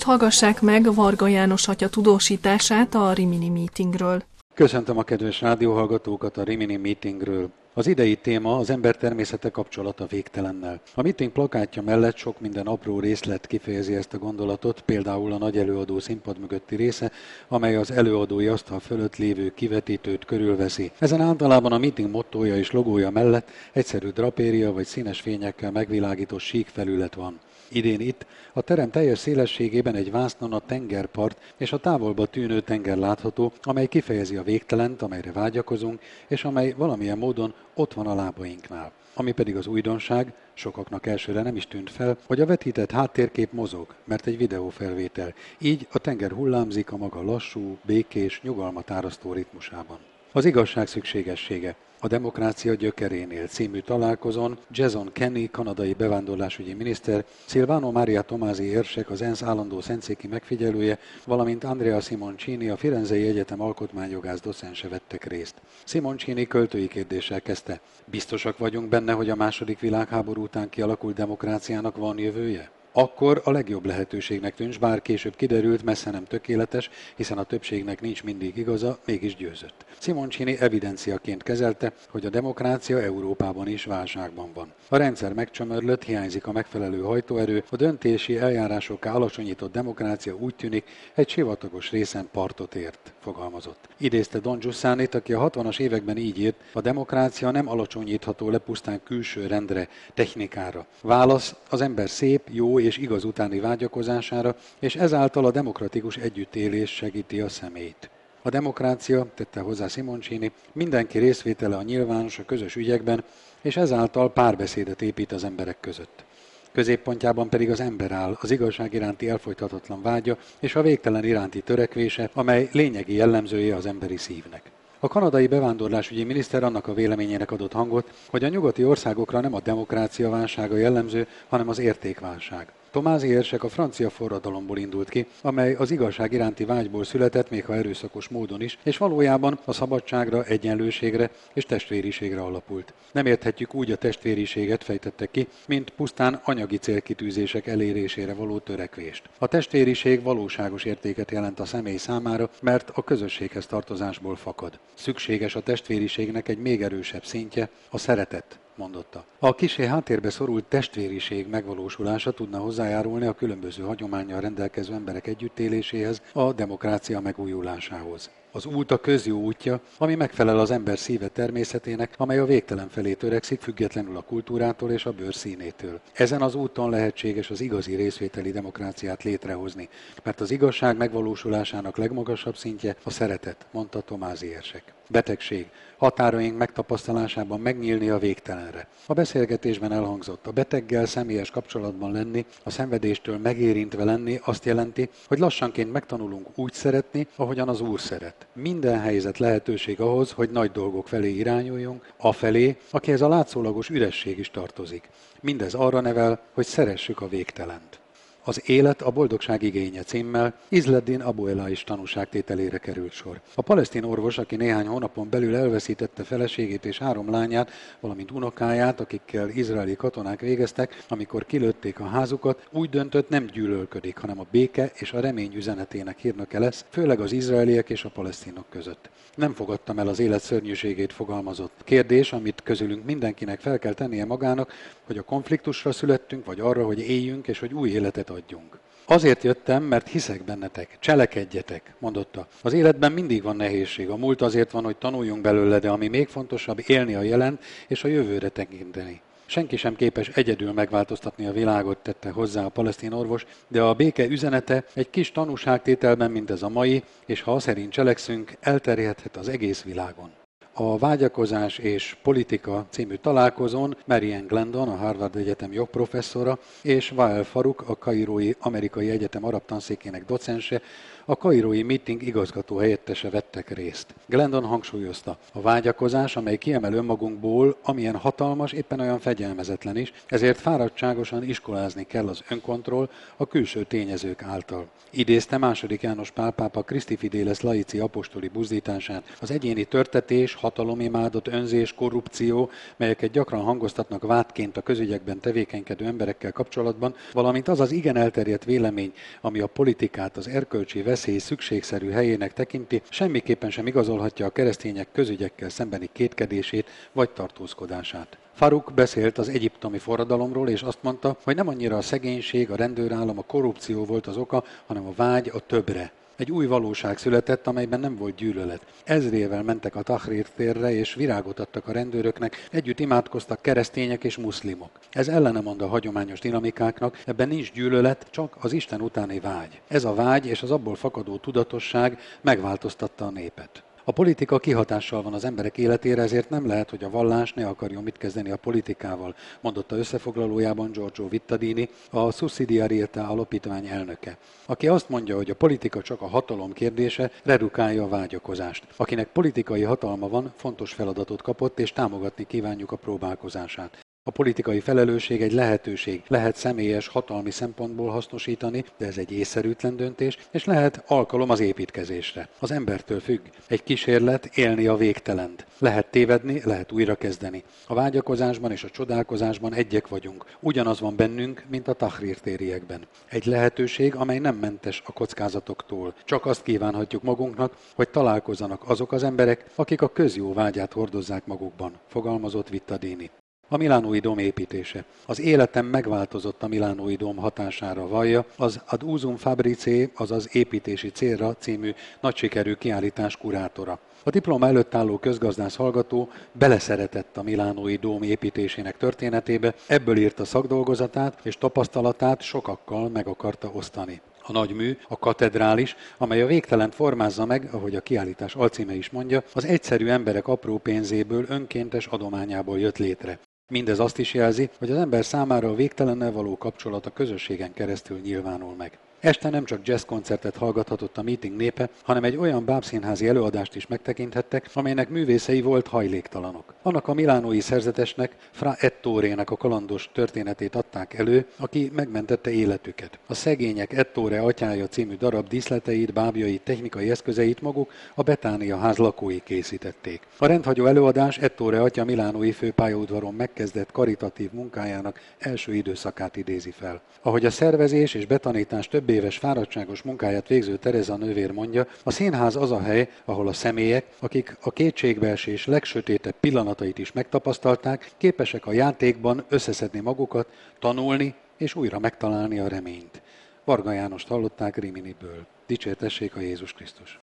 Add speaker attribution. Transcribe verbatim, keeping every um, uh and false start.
Speaker 1: Most hallgassák meg Varga János atya tudósítását a Rimini Meetingről.
Speaker 2: Köszöntöm a kedves rádióhallgatókat a Rimini Meetingről. Az idei téma az ember természete kapcsolata végtelennel. A meeting plakátja mellett sok minden apró részlet kifejezi ezt a gondolatot, például a nagy előadó színpad mögötti része, amely az előadói asztal fölött lévő kivetítőt körülveszi. Ezen általában a meeting mottója és logója mellett egyszerű drapéria vagy színes fényekkel megvilágított sík felület van. Idén itt a terem teljes szélességében egy vásznon a tengerpart és a távolba tűnő tenger látható, amely kifejezi a végtelent, amelyre vágyakozunk, és amely valamilyen módon ott van a lábainknál. Ami pedig az újdonság, sokaknak elsőre nem is tűnt fel, hogy a vetített háttérkép mozog, mert egy videófelvétel. Így a tenger hullámzik a maga lassú, békés, nyugalmat árasztó ritmusában. Az igazság szükségessége. A Demokrácia gyökerénél című találkozón Jason Kenney, kanadai bevándorlásügyi miniszter, Silvano Maria Tomási érsek, az ENSZ állandó szentszéki megfigyelője, valamint Andrea Simoncini, a Firenzei Egyetem alkotmányjogász docense vettek részt. Simoncini költői kérdéssel kezdte. Biztosak vagyunk benne, hogy a második világháború után kialakult demokráciának van jövője? Akkor a legjobb lehetőségnek tűnt, bár később kiderült, messze nem tökéletes, hiszen a többségnek nincs mindig igaza, mégis győzött. Simoncini evidenciaként kezelte, hogy a demokrácia Európában is válságban van. A rendszer megcsömörlött, hiányzik a megfelelő hajtóerő, a döntési eljárásokká alacsonyított demokrácia úgy tűnik, egy sivatagos részen partot ért, fogalmazott. Idézte Don Giussánit, aki a hatvanas években így írt, a demokrácia nem alacsonyítható le pusztán külső rendre, technikára. Válasz az ember szép, jó és igaz utáni vágyakozására, és ezáltal a demokratikus együttélés segíti a személyt. A demokrácia, tette hozzá Simoncini, mindenki részvétele a nyilvános, a közös ügyekben, és ezáltal párbeszédet épít az emberek között. Középpontjában pedig az ember áll, az igazság iránti elfolythatatlan vágya és a végtelen iránti törekvése, amely lényegi jellemzője az emberi szívnek. A kanadai bevándorlásügyi miniszter annak a véleményének adott hangot, hogy a nyugati országokra nem a demokrácia válsága jellemző, hanem az értékválság. Tomási érsek a francia forradalomból indult ki, amely az igazság iránti vágyból született, még ha erőszakos módon is, és valójában a szabadságra, egyenlőségre és testvériségre alapult. Nem érthetjük úgy a testvériséget, fejtette ki, mint pusztán anyagi célkitűzések elérésére való törekvést. A testvériség valóságos értéket jelent a személy számára, mert a közösséghez tartozásból fakad. Szükséges a testvériségnek egy még erősebb szintje, a szeretet, mondotta. A kissé háttérbe szorult testvériség megvalósulása tudna hozzájárulni a különböző hagyománnyal rendelkező emberek együttéléséhez, a demokrácia megújulásához. Az út a közjó útja, ami megfelel az ember szíve természetének, amely a végtelen felé törekszik, függetlenül a kultúrától és a bőr színétől. Ezen az úton lehetséges az igazi részvételi demokráciát létrehozni, mert az igazság megvalósulásának legmagasabb szintje a szeretet, mondta Tomási érsek. Betegség. Határaink megtapasztalásában megnyílni a végtelenre. A beszélgetésben elhangzott, a beteggel személyes kapcsolatban lenni, a szenvedéstől megérintve lenni azt jelenti, hogy lassanként megtanulunk úgy szeretni, ahogyan az Úr szeret. Minden helyzet lehetőség ahhoz, hogy nagy dolgok felé irányuljunk, afelé, akihez a látszólagos üresség is tartozik. Mindez arra nevel, hogy szeressük a végtelent. Az élet a boldogság igénye címmel Izzeddin Abu Elaish tanúságtételére került sor. A palesztin orvos, aki néhány hónapon belül elveszítette feleségét és három lányát, valamint unokáját, akikkel izraeli katonák végeztek, amikor kilőtték a házukat, úgy döntött, nem gyűlölködik, hanem a béke és a remény üzenetének hírnöke lesz, főleg az izraeliek és a palesztinok között. Nem fogadtam el az élet szörnyűségét, fogalmazott. Kérdés, amit közülünk mindenkinek fel kell tennie magának, hogy a konfliktusra születtünk, vagy arra, hogy éljünk, és hogy új életet adjunk. Azért jöttem, mert hiszek bennetek, cselekedjetek, mondotta. Az életben mindig van nehézség, a múlt azért van, hogy tanuljunk belőle, de ami még fontosabb, élni a jelen és a jövőre tekinteni. Senki sem képes egyedül megváltoztatni a világot, tette hozzá a palesztin orvos, de a béke üzenete egy kis tanúságtételben, mint ez a mai, és ha szerint cselekszünk, elterjedhet az egész világon. A Vágyakozás és politika című találkozón Marianne Glendon, a Harvard Egyetem jogprofesszora, és Wael Farouk, a Kairói Amerikai Egyetem arab tanszékének docense, a kairói meeting igazgató helyettese vettek részt. Glendon hangsúlyozta, a vágyakozás, amely kiemel önmagunkból, amilyen hatalmas, éppen olyan fegyelmezetlen is, ezért fáradtságosan iskolázni kell az önkontroll a külső tényezők által. Idézte második János Pál pápa Christi Fideles Laici apostoli buzdítását, az egyéni törtetés, hatalomimádat, önzés, korrupció, melyeket gyakran hangoztatnak vádként a közügyekben tevékenykedő emberekkel kapcsolatban, valamint az az igen elterjedt vélemény, ami a politikát az erkölcsi veszély szükségszerű helyének tekinti, semmiképpen sem igazolhatja a keresztények közügyekkel szembeni kétkedését vagy tartózkodását. Faruk beszélt az egyiptomi forradalomról, és azt mondta, hogy nem annyira a szegénység, a rendőrállam, a korrupció volt az oka, hanem a vágy a többre. Egy új valóság született, amelyben nem volt gyűlölet. Ezrével mentek a Tahrir térre, és virágot adtak a rendőröknek, együtt imádkoztak keresztények és muszlimok. Ez ellene mond a hagyományos dinamikáknak, ebben nincs gyűlölet, csak az Isten utáni vágy. Ez a vágy és az abból fakadó tudatosság megváltoztatta a népet. A politika kihatással van az emberek életére, ezért nem lehet, hogy a vallás ne akarjon mit kezdeni a politikával, mondotta összefoglalójában Giorgio Vittadini, a Sussidiarietà alapítvány elnöke. Aki azt mondja, hogy a politika csak a hatalom kérdése, redukálja a vágyakozást. Akinek politikai hatalma van, fontos feladatot kapott, és támogatni kívánjuk a próbálkozását. A politikai felelősség egy lehetőség, lehet személyes, hatalmi szempontból hasznosítani, de ez egy észszerűtlen döntés, és lehet alkalom az építkezésre. Az embertől függ. Egy kísérlet élni a végtelent. Lehet tévedni, lehet újrakezdeni. A vágyakozásban és a csodálkozásban egyek vagyunk. Ugyanaz van bennünk, mint a Tahrir tériekben. Egy lehetőség, amely nem mentes a kockázatoktól. Csak azt kívánhatjuk magunknak, hogy találkozzanak azok az emberek, akik a közjó vágyát hordozzák magukban, fogalmazott Vittadini. A Milánói dóm építése. Az életem megváltozott a Milánói dóm hatására, vallja az Ad Usum Fabricae, azaz építési célra című nagysikerű kiállítás kurátora. A diploma előtt álló közgazdász hallgató beleszeretett a Milánói dóm építésének történetébe, ebből írta szakdolgozatát és tapasztalatát sokakkal meg akarta osztani. A nagy mű, a katedrális, amely a végtelent formázza meg, ahogy a kiállítás alcíme is mondja, az egyszerű emberek apró pénzéből, önkéntes adományából jött létre. Mindez azt is jelzi, hogy az ember számára a végtelennel való kapcsolat a közösségen keresztül nyilvánul meg. Este nem csak jazzkoncertet hallgathatott a meeting népe, hanem egy olyan bábszínházi előadást is megtekinthettek, amelynek művészei volt hajléktalanok. Annak a milánói szerzetesnek, Fra Ettorének a kalandos történetét adták elő, aki megmentette életüket. A Szegények Ettore atyája című darab díszleteit, bábjait, technikai eszközeit maguk a Betánia ház lakói készítették. A rendhagyó előadás Ettore atya milánói főpályaudvaron megkezdett karitatív munkájának első időszakát idézi fel. Ahogy a szervezés és betanítás több éves fáradtságos munkáját végző Tereza nővér mondja, a színház az a hely, ahol a személyek, akik a kétségbeesés legsötétebb pillanatait is megtapasztalták, képesek a játékban összeszedni magukat, tanulni és újra megtalálni a reményt. Varga Jánost hallották Riminiből. Dicsértessék a Jézus Krisztus!